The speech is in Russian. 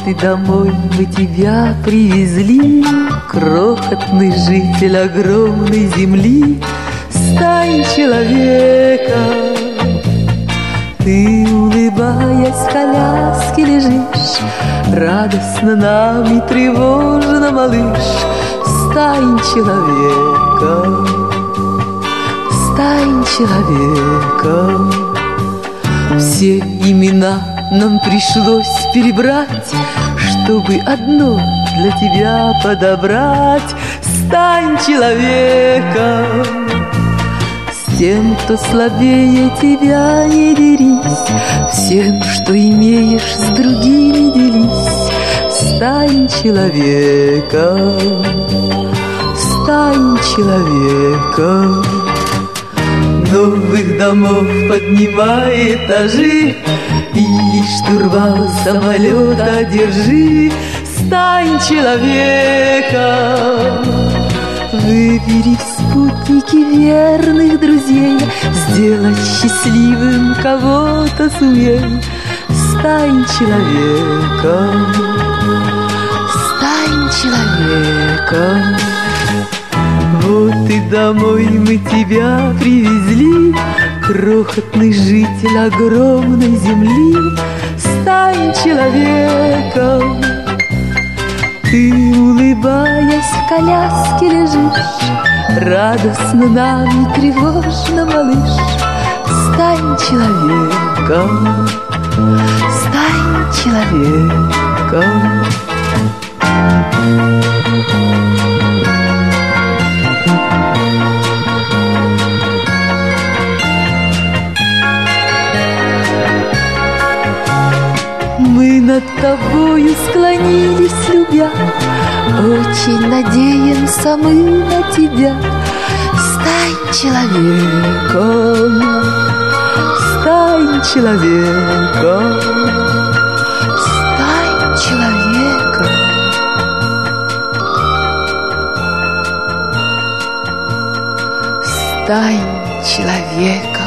и домой мы тебя привезли, крохотный житель огромной земли. Стань человеком. Ты, улыбаясь, в коляске лежишь, радостно нам и тревожно, малыш. Стань человеком, стань человеком. Все имена нам пришлось перебрать, чтобы одно для тебя подобрать. Стань человеком. С тем, кто слабее тебя, не дерись, всем, что имеешь, с другими делись. Стань человеком, стань человеком. Новых домов поднимай этажи, или штурвал самолета держи. Стань человеком. Выбери в спутники верных друзей, сделать счастливым кого-то сумей. Стань человеком, стань человеком. Вот и домой мы тебя привезли, крохотный житель огромной земли. Стань человеком. Ты, улыбаясь, в коляске лежишь, радостно нам и тревожно, малыш. Стань человеком, стань человеком. Мы над тобою склонились, любя, очень надеемся мы на тебя. Стань человеком, стань человеком, стань человеком. Стань человеком.